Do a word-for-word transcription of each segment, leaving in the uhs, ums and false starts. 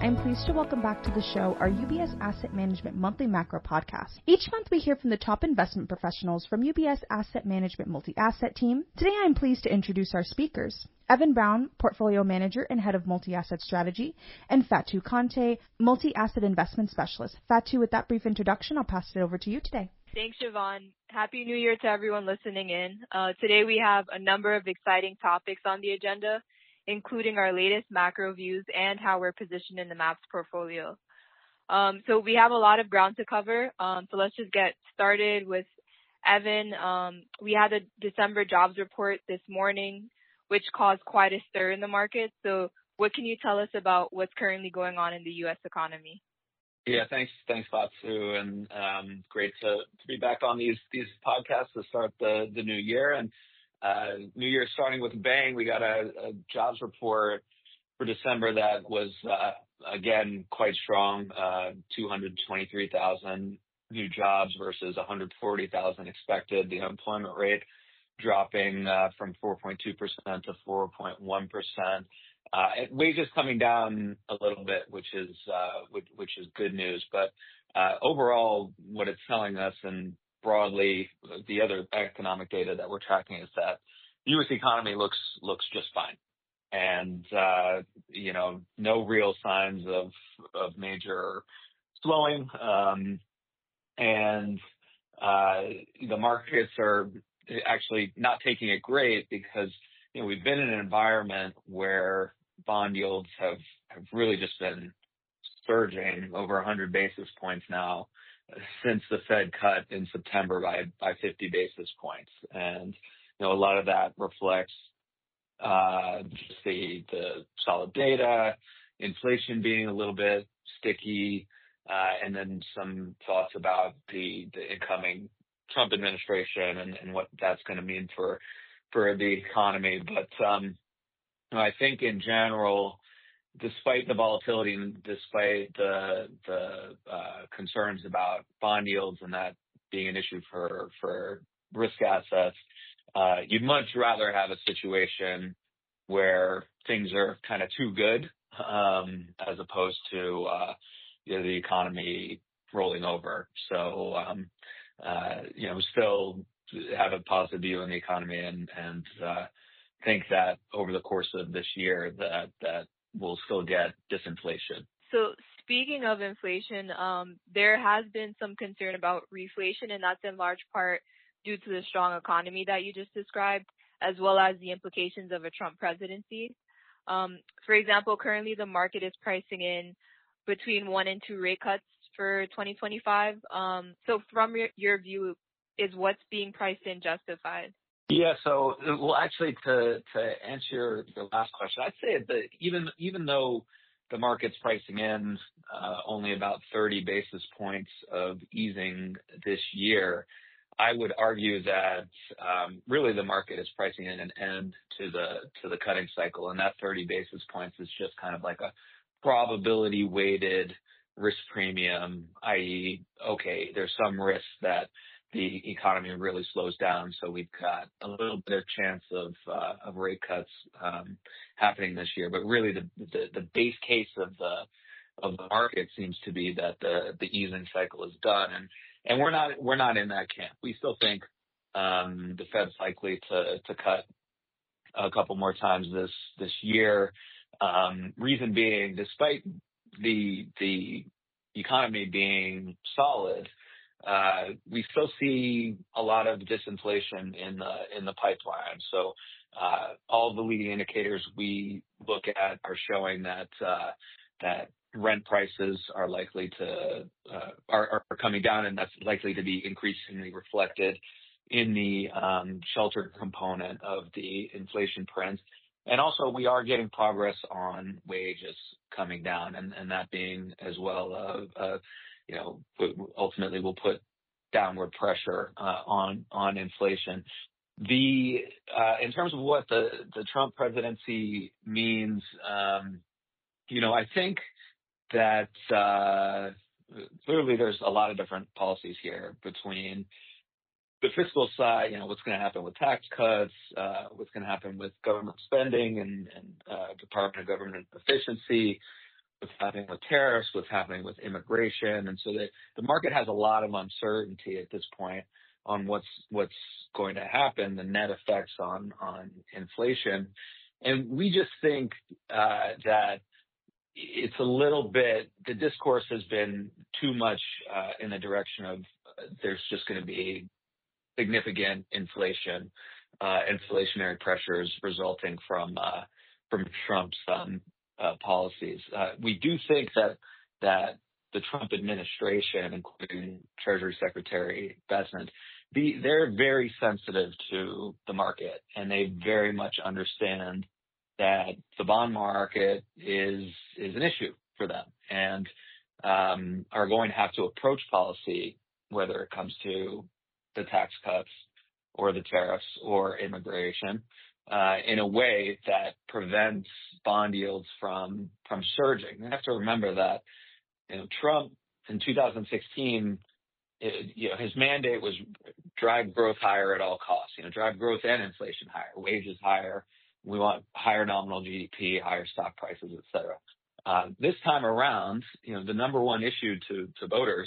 I am pleased to welcome back to the show our U B S Asset Management Monthly Macro Podcast. Each month we hear from the top investment professionals from U B S Asset Management Multi-Asset Team. Today I am pleased to introduce our speakers. Evan Brown, Portfolio Manager and Head of Multi-Asset Strategy, and Fatou Conte, Multi-Asset Investment Specialist. Fatou, with that brief introduction, I'll pass it over to you today. Thanks, Siobhan. Happy New Year to everyone listening in. Uh, today we have a number of exciting topics on the agenda, including our latest macro views and how we're positioned in the MAPS portfolio. Um, so we have a lot of ground to cover. Um, so let's just get started with Evan. Um, we had a December jobs report this morning, which caused quite a stir in the market. So what can you tell us about what's currently going on in the U S economy? Yeah, thanks, thanks, Fatsu, and um, great to, to be back on these these podcasts to start the the new year. And uh, New Year starting with a bang. We got a, a jobs report for December that was uh, again quite strong. Uh, two hundred twenty-three thousand new jobs versus one hundred forty thousand expected. The unemployment rate dropping uh, from four point two percent to four point one percent. Uh, and wages coming down a little bit, which is uh, which, which is good news. But uh, overall, what it's telling us, and broadly, the other economic data that we're tracking is that the U S economy looks looks just fine, and uh, you know, no real signs of of major slowing, um, and uh, the markets are actually not taking it great because you know we've been in an environment where bond yields have, have really just been surging over one hundred basis points now since the Fed cut in September by, by fifty basis points. And, you know, a lot of that reflects uh, just the, the solid data, inflation being a little bit sticky, uh, and then some thoughts about the, the incoming Trump administration and, and what that's going to mean for, for the economy. But, um, I think in general, despite the volatility and despite the the uh, concerns about bond yields and that being an issue for for risk assets, uh, you'd much rather have a situation where things are kind of too good um, as opposed to uh, you know, the economy rolling over. So um, uh, you know, still have a positive view on the economy and and uh, think that over the course of this year that that we'll still get disinflation. So speaking of inflation, um, there has been some concern about reflation, and that's in large part due to the strong economy that you just described, as well as the implications of a Trump presidency. Um, for example, currently the market is pricing in between one and two rate cuts for twenty twenty-five. Um, so from your, your view, is what's being priced in justified? Yeah, so well, actually, to to answer your, your last question, I'd say that even even though the market's pricing in uh, only about thirty basis points of easing this year, I would argue that um, really the market is pricing in an end to the to the cutting cycle, and that thirty basis points is just kind of like a probability weighted risk premium, that is, okay, there's some risk that the economy really slows down, so we've got a little bit of chance of uh, of rate cuts um, happening this year. But really, the, the the base case of the of the market seems to be that the the easing cycle is done, and and we're not we're not in that camp. We still think um, the Fed's likely to to cut a couple more times this this year. Um, reason being, despite the the economy being solid, Uh, we still see a lot of disinflation in the in the pipeline. So uh, all the leading indicators we look at are showing that uh, that rent prices are likely to uh, are, are coming down, and that's likely to be increasingly reflected in the um, shelter component of the inflation print. And also, we are getting progress on wages coming down, and, and that being as well a, a you know, ultimately will put downward pressure uh, on on inflation. The uh, in terms of what the the Trump presidency means, um, you know, I think that uh, clearly there's a lot of different policies here between the fiscal side, you know, what's going to happen with tax cuts, uh, what's going to happen with government spending and, and uh, Department of Government efficiency, what's happening with tariffs, what's happening with immigration. And so the, the market has a lot of uncertainty at this point on what's what's going to happen, the net effects on, on inflation. And we just think uh, that it's a little bit, the discourse has been too much uh, in the direction of uh, there's just going to be significant inflation, uh, inflationary pressures resulting from uh, from Trump's um, uh, policies. Uh, we do think that that the Trump administration, including Treasury Secretary Bessent, be, they're very sensitive to the market, and they very much understand that the bond market is is an issue for them, and um, are going to have to approach policy, whether it comes to the tax cuts or the tariffs or immigration, uh, in a way that prevents bond yields from from surging. You have to remember that, you know, Trump in two thousand sixteen, it, you know, his mandate was drive growth higher at all costs. You know, drive growth and inflation higher, wages higher. We want higher nominal G D P, higher stock prices, et cetera. Uh, this time around, you know, the number one issue to, to voters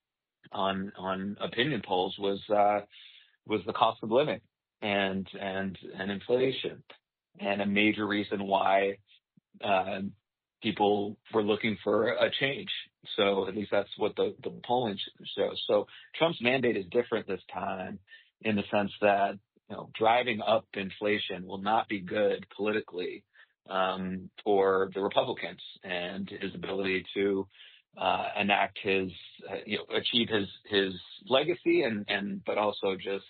on on opinion polls was uh, was the cost of living and and and inflation, and a major reason why uh, people were looking for a change. So at least that's what the, the polling shows. So Trump's mandate is different this time in the sense that, you know, driving up inflation will not be good politically um, for the Republicans and his ability to uh, enact his, uh, you know, achieve his his legacy and and but also just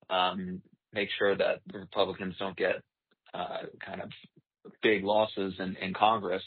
um, make sure that the Republicans don't get uh, kind of big losses in, in Congress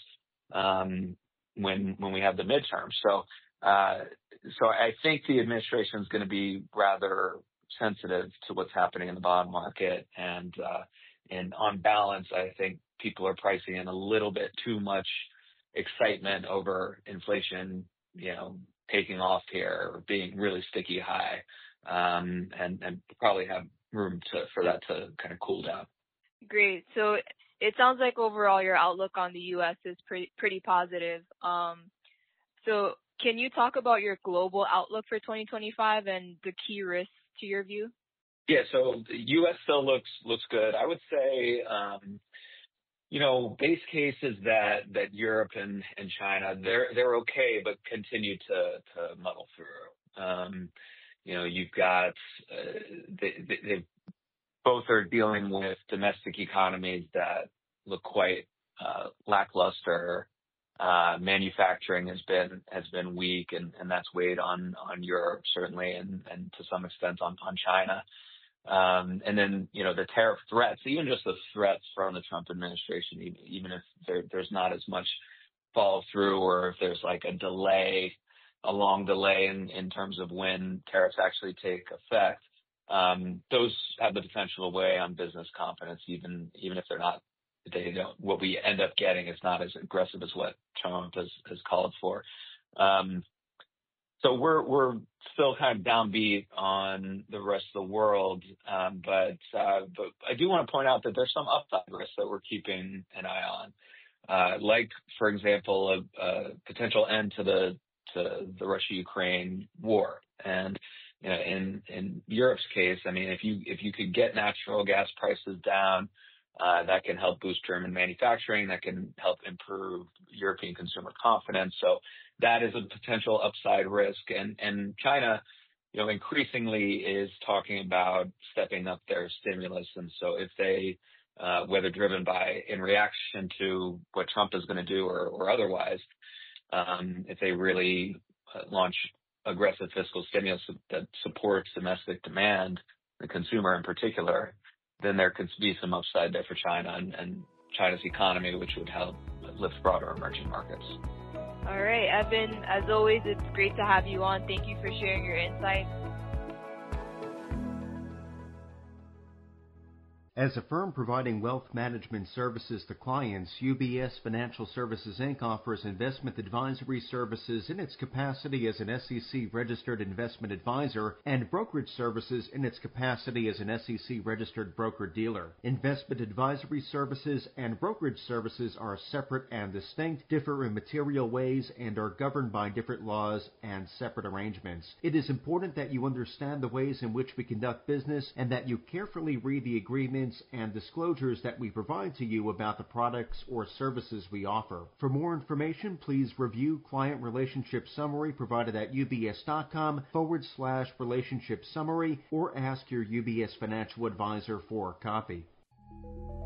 um, when when we have the midterms. So uh, so I think the administration is going to be rather sensitive to what's happening in the bond market, and uh, and on balance, I think people are pricing in a little bit too much excitement over inflation, you know, taking off here or being really sticky high, um, and and probably have room to for that to kind of cool down. Great. So it sounds like overall your outlook on the U S is pretty pretty positive. Um, so can you talk about your global outlook for twenty twenty-five and the key risks to your view? Yeah, so the U S still looks looks good. I would say, um, you know, base case is that that Europe and, and China, they're they're okay, but continue to to muddle through. Um, you know, you've got uh, they, they, they both are dealing with domestic economies that look quite uh, lackluster. Uh, manufacturing has been has been weak, and, and that's weighed on on Europe certainly, and, and to some extent on on China. Um, and then, you know, the tariff threats, even just the threats from the Trump administration, even, even if there, there's not as much follow through, or if there's like a delay, a long delay in, in terms of when tariffs actually take effect, um, those have the potential to weigh on business confidence, even even if they're not. They don't. What we end up getting is not as aggressive as what Trump has, has called for. Um, So we're we're still kind of downbeat on the rest of the world, um, but uh, but I do want to point out that there's some upside risks that we're keeping an eye on, uh, like for example a, a potential end to the to the Russia-Ukraine war, and you know, in in Europe's case, I mean, if you if you could get natural gas prices down, uh, that can help boost German manufacturing, that can help improve European consumer confidence. So that is a potential upside risk. And, and China, you know, increasingly is talking about stepping up their stimulus. And so if they, uh, whether driven by in reaction to what Trump is going to do or, or otherwise, um, if they really uh, launch aggressive fiscal stimulus that supports domestic demand, the consumer in particular, then there could be some upside there for China and, and China's economy, which would help lift broader emerging markets. All right, Evan, as always, it's great to have you on. Thank you for sharing your insights. As a firm providing wealth management services to clients, U B S Financial Services, Incorporated offers investment advisory services in its capacity as an S E C-registered investment advisor and brokerage services in its capacity as an S E C-registered broker-dealer. Investment advisory services and brokerage services are separate and distinct, differ in material ways, and are governed by different laws and separate arrangements. It is important that you understand the ways in which we conduct business and that you carefully read the agreements and disclosures that we provide to you about the products or services we offer. For more information, please review Client Relationship Summary provided at ubs.com forward slash relationship summary or ask your U B S financial advisor for a copy.